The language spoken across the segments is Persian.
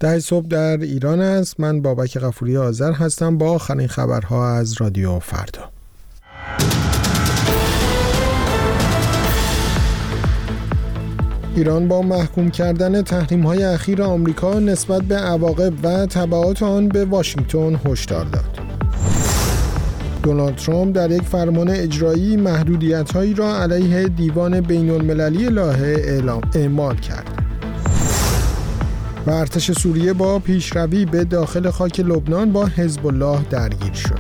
ده صبح در ایران است. من بابک غفوری آذر هستم با آخرین خبرها از رادیو فردا. ایران با محکوم کردن تحریم‌های اخیر آمریکا نسبت به عواقب و تبعات آن به واشنگتن هشدار داد. دونالد ترامپ در یک فرمان اجرایی محدودیت‌هایی را علیه دیوان بین‌المللی لاهه اعمال کرد. و ارتش سوریه با پیشروی به داخل خاک لبنان با حزب الله درگیر شد.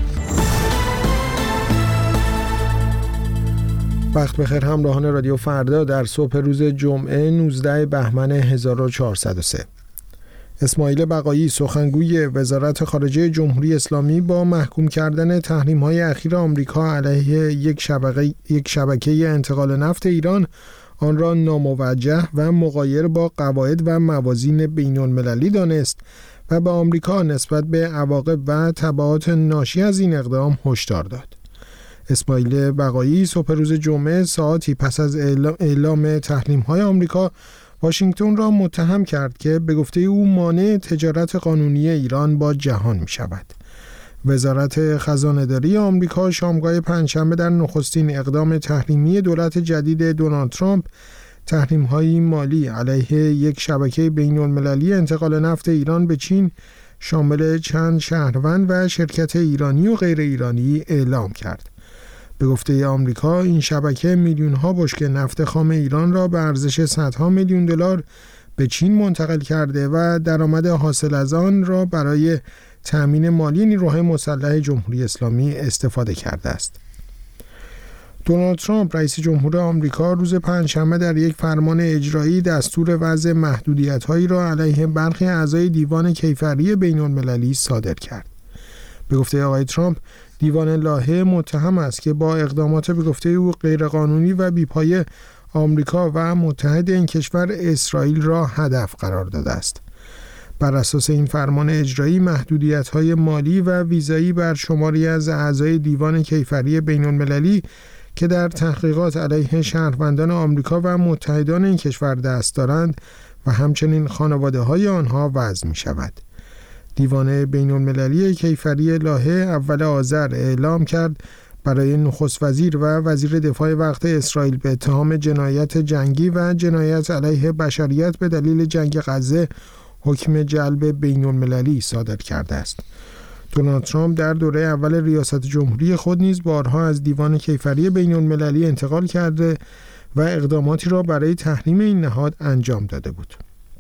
وقت بخیر همراهان رادیو فردا در صبح روز جمعه 19 بهمن 1403. اسماعیل بقایی سخنگوی وزارت خارجه جمهوری اسلامی با محکوم کردن تحریم‌های اخیر آمریکا علیه یک شبکه انتقال نفت ایران آن را ناموجه و مغایر با قواعد و موازین بین‌المللی دانست و به آمریکا نسبت به عواقب و تبعات ناشی از این اقدام هشدار داد. اسماعیل بقایی صبح روز جمعه ساعتی پس از اعلام تحریم‌های آمریکا واشنگتن را متهم کرد که به گفته او مانع تجارت قانونی ایران با جهان می شود. وزارت خزانه‌داری آمریکا شامگاه پنجشنبه در نخستین اقدام تحریمی دولت جدید دونالد ترامپ تحریم‌های مالی علیه یک شبکه بین‌المللی انتقال نفت ایران به چین شامل چند شهروند و شرکت ایرانی و غیر ایرانی اعلام کرد. به گفته آمریکا این شبکه میلیون‌ها بشکه نفت خام ایران را به ارزش صدها میلیون دلار به چین منتقل کرده و درآمد حاصل از آن را برای تأمین مالی نیروهای مسلح جمهوری اسلامی استفاده کرده است. دونالد ترامپ رئیس جمهور آمریکا روز پنجشنبه در یک فرمان اجرایی دستور وضع محدودیت‌هایی را علیه برخی اعضای دیوان کیفری بین‌المللی صادر کرد. به گفته آقای ترامپ دیوان لاهه متهم است که با اقدامات به گفته او غیرقانونی و بیپایه آمریکا و متحد این کشور اسرائیل را هدف قرار داده است. بر اساس این فرمان اجرایی محدودیت‌های مالی و ویزایی بر شماری از اعضای دیوان کیفری بین‌المللی که در تحقیقات علیه شهروندان آمریکا و متحدان این کشور دست دارند و همچنین خانواده‌های آنها وضع می‌شود. دیوان بین‌المللی کیفری لاهه اول آذر اعلام کرد برای نخست وزیر و وزیر دفاع وقت اسرائیل به اتهام جنایت جنگی و جنایت علیه بشریت به دلیل جنگ غزه حکم جلب بین‌المللی صادر کرده است. دونالد ترامپ در دوره اول ریاست جمهوری خود نیز بارها از دیوان کیفری بین‌المللی انتقال کرده و اقداماتی را برای تحریم این نهاد انجام داده بود.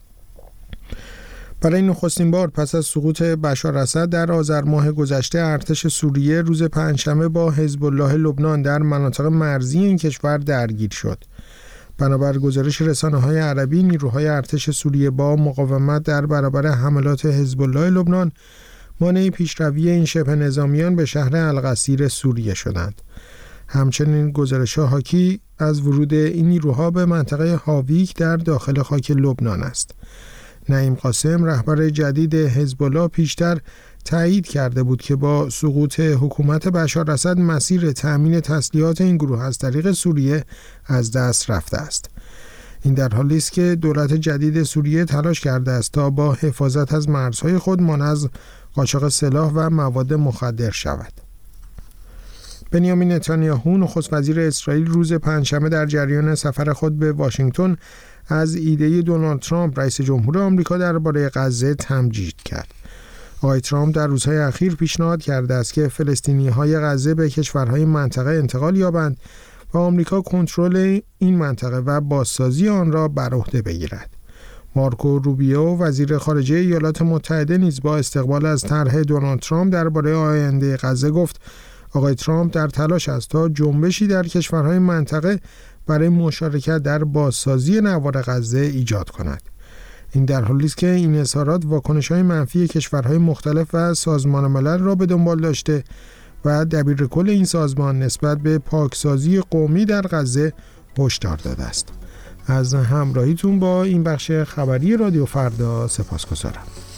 برای نخستین بار پس از سقوط بشار اسد در آذر ماه گذشته ارتش سوریه روز پنجشنبه با حزب الله لبنان در مناطق مرزی این کشور درگیر شد. بنابر گزارش رسانه‌های عربی نیروهای ارتش سوریه با مقاومت در برابر حملات حزب الله لبنان مانع پیشروی این شبه نظامیان به شهر القصیر سوریه شدند. همچنین گزارش‌ها حاکی از ورود این نیروها به منطقه هاویک در داخل خاک لبنان است. نعیم قاسم رهبر جدید حزب الله پیشتر تایید کرده بود که با سقوط حکومت بشار اسد مسیر تأمین تسلیحات این گروه از طریق سوریه از دست رفته است. این در حالی است که دولت جدید سوریه تلاش کرده است تا با حفاظت از مرزهای خود مانع از قاچاق سلاح و مواد مخدر شود. بنیامین نتانیاهو نخست وزیر اسرائیل روز پنجشنبه در جریان سفر خود به واشنگتن از ایده دونالد ترامپ رئیس جمهور آمریکا درباره غزه تمجید کرد. آقای ترامپ در روزهای اخیر پیشنهاد کرده است که فلسطینی‌های غزه به کشورهای منطقه انتقال یابند و آمریکا کنترل این منطقه و بازسازی آن را بر عهده بگیرد. مارکو روبیو وزیر خارجه ایالات متحده نیز با استقبال از طرح دونالد ترامپ درباره آینده غزه گفت آقای ترامپ در تلاش است تا جنبشی در کشورهای منطقه برای مشارکت در بازسازی نوار غزه ایجاد کند. این در حالی است که این اظهارات واکنش‌های منفی کشورهای مختلف و سازمان ملل را به دنبال داشته و دبیرکل این سازمان نسبت به پاکسازی قومی در غزه هشدار داده است. از همراهیتون با این بخش خبری رادیو فردا سپاسگزارم.